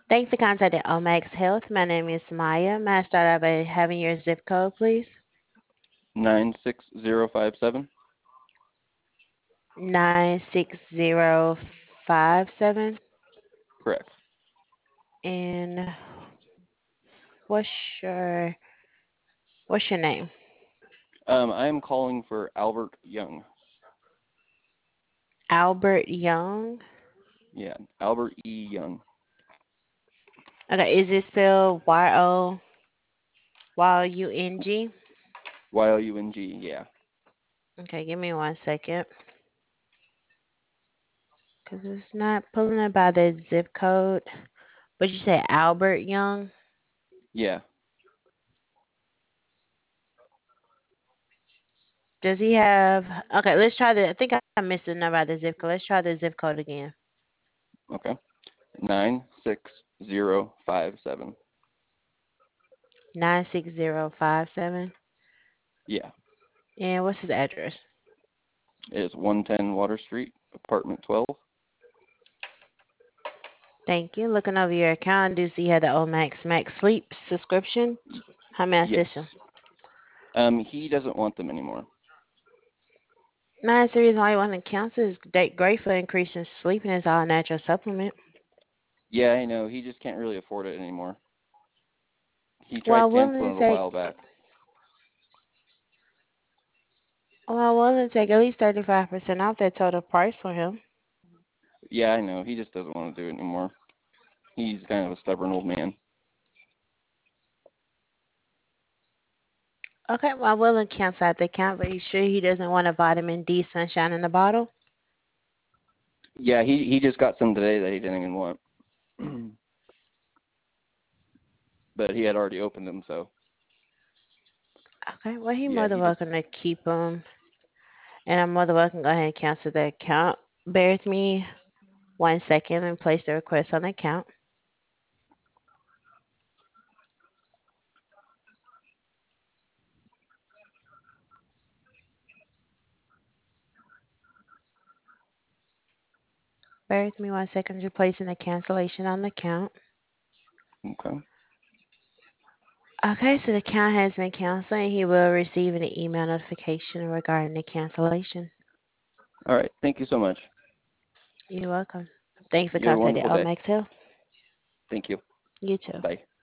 Thanks for contacting Omax Health. My name is Maya. May I start out by having your zip code, please? 96057. 96057. Correct. And what's your what's your name? I am calling for Albert Young. Albert Young. Yeah, Albert E. Young. Okay, is it spelled Young? Young. Yeah. Okay, give me 1 second. Because it's not pulling it by the zip code. But you said Albert Young. Yeah. Does he have okay, let's try the I think I missed the number out the zip code. Let's try the zip code again. Okay. 96057. 96057. Yeah. And what's his address? It is 110 Water Street, apartment 12. Thank you. Looking over your account, I do see you had the Omax Max Sleep subscription. How may I assist you? Yes. He doesn't want them anymore. Man, that's the reason why you want to cancel is great for increasing sleep and it's all natural supplement. Yeah, I know. He just can't really afford it anymore. He Well, tried I'm willing to canceling it a take while back. well, I'm willing to take at least 35% off that total price for him. Yeah, I know. He just doesn't want to do it anymore. He's kind of a stubborn old man. Okay, well, I'm willing to cancel out the account, but you sure he doesn't want a vitamin D sunshine in the bottle? Yeah, he just got some today that he didn't even want. But he had already opened them, so Okay, well, he yeah, more than he just welcome to keep them, and I'm more than welcome to go ahead and cancel the account. Bear with me 1 second and place the request on the account. Bear with me 1 second. You're placing a cancellation on the account. okay. Okay, so the account has been canceled and he will receive an email notification regarding the cancellation. All right. Thank you so much. You're welcome. Thanks for You have a contacting wonderful day. Omax Health. Thank you. You too. Bye.